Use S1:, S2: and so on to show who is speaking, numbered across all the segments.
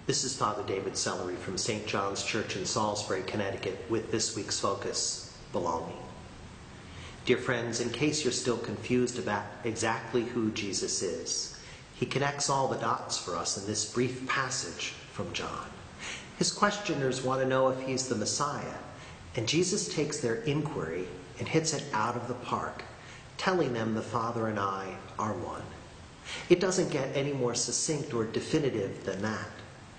S1: This is Father David Sellery from St. John's Church in Salisbury, Connecticut, with this week's focus, belonging. Dear friends, in case you're still confused about exactly who Jesus is, he connects all the dots for us in this brief passage from John. His questioners want to know if he's the Messiah, and Jesus takes their inquiry and hits it out of the park, telling them the Father and I are one. It doesn't get any more succinct or definitive than that.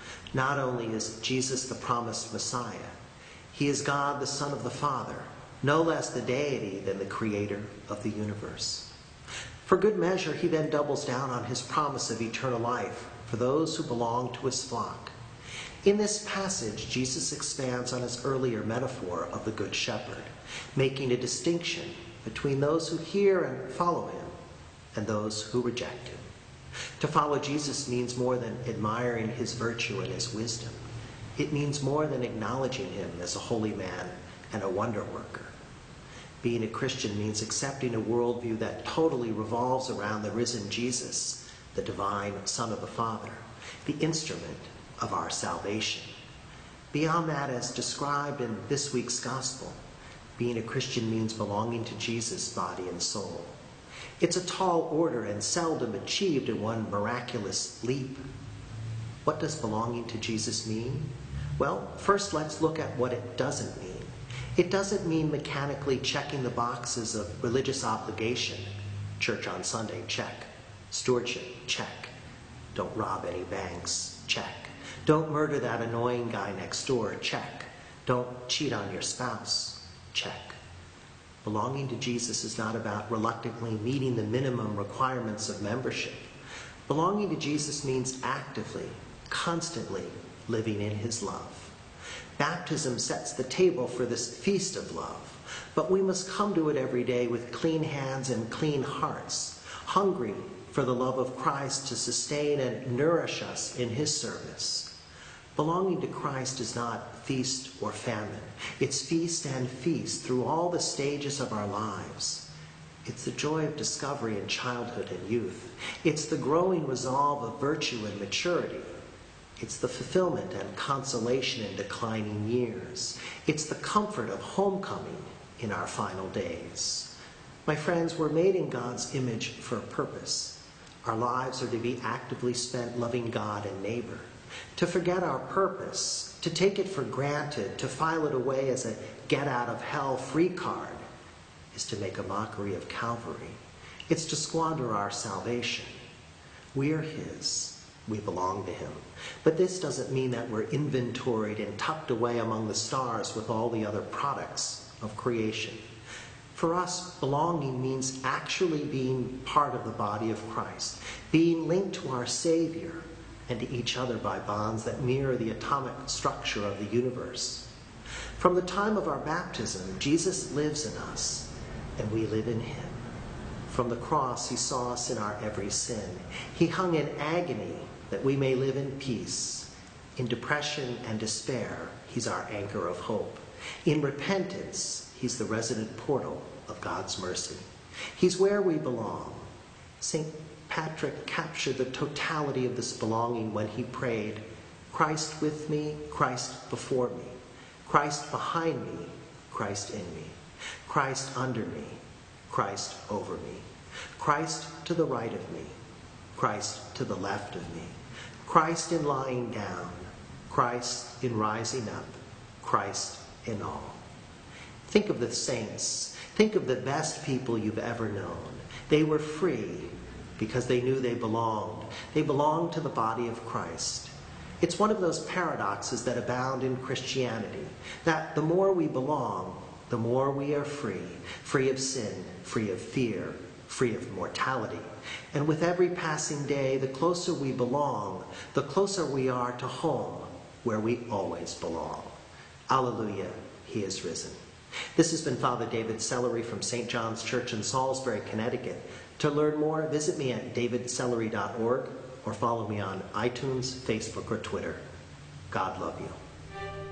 S1: Not only is Jesus the promised Messiah, he is God, the Son of the Father, no less the deity than the creator of the universe. For good measure, he then doubles down on his promise of eternal life for those who belong to his flock. In this passage, Jesus expands on his earlier metaphor of the Good Shepherd, making a distinction between those who hear and follow him and those who reject him. To follow Jesus means more than admiring his virtue and his wisdom. It means more than acknowledging him as a holy man and a wonder worker. Being a Christian means accepting a worldview that totally revolves around the risen Jesus, the divine Son of the Father, the instrument of our salvation. Beyond that, as described in this week's gospel, being a Christian means belonging to Jesus' body and soul. It's a tall order and seldom achieved in one miraculous leap. What does belonging to Jesus mean? Well, first let's look at what it doesn't mean. It doesn't mean mechanically checking the boxes of religious obligation. Church on Sunday, check. Stewardship, check. Don't rob any banks, check. Don't murder that annoying guy next door, check. Don't cheat on your spouse, check. Belonging to Jesus is not about reluctantly meeting the minimum requirements of membership. Belonging to Jesus means actively, constantly living in his love. Baptism sets the table for this feast of love, but we must come to it every day with clean hands and clean hearts, hungry for the love of Christ to sustain and nourish us in his service. Belonging to Christ is not feast or famine. It's feast and feast through all the stages of our lives. It's the joy of discovery in childhood and youth. It's the growing resolve of virtue and maturity. It's the fulfillment and consolation in declining years. It's the comfort of homecoming in our final days. My friends, we're made in God's image for a purpose. Our lives are to be actively spent loving God and neighbor. To forget our purpose, to take it for granted, to file it away as a get-out-of-hell-free card, is to make a mockery of Calvary. It's to squander our salvation. We're his. We belong to him. But this doesn't mean that we're inventoried and tucked away among the stars with all the other products of creation. For us, belonging means actually being part of the body of Christ, being linked to our Savior, and to each other by bonds that mirror the atomic structure of the universe. From the time of our baptism, Jesus lives in us, and we live in him. From the cross, he saw us in our every sin. He hung in agony that we may live in peace. In depression and despair, he's our anchor of hope. In repentance, he's the resident portal of God's mercy. He's where we belong. St. Patrick captured the totality of this belonging when he prayed, Christ with me, Christ before me, Christ behind me, Christ in me, Christ under me, Christ over me, Christ to the right of me, Christ to the left of me, Christ in lying down, Christ in rising up, Christ in all. Think of the saints. Think of the best people you've ever known. They were free because they knew they belonged. They belonged to the body of Christ. It's one of those paradoxes that abound in Christianity, that the more we belong, the more we are free, free of sin, free of fear, free of mortality. And with every passing day, the closer we belong, the closer we are to home, where we always belong. Alleluia, he is risen. This has been Father David Sellery from St. John's Church in Salisbury, Connecticut. To learn more, visit me at davidsellery.org or follow me on iTunes, Facebook, or Twitter. God love you.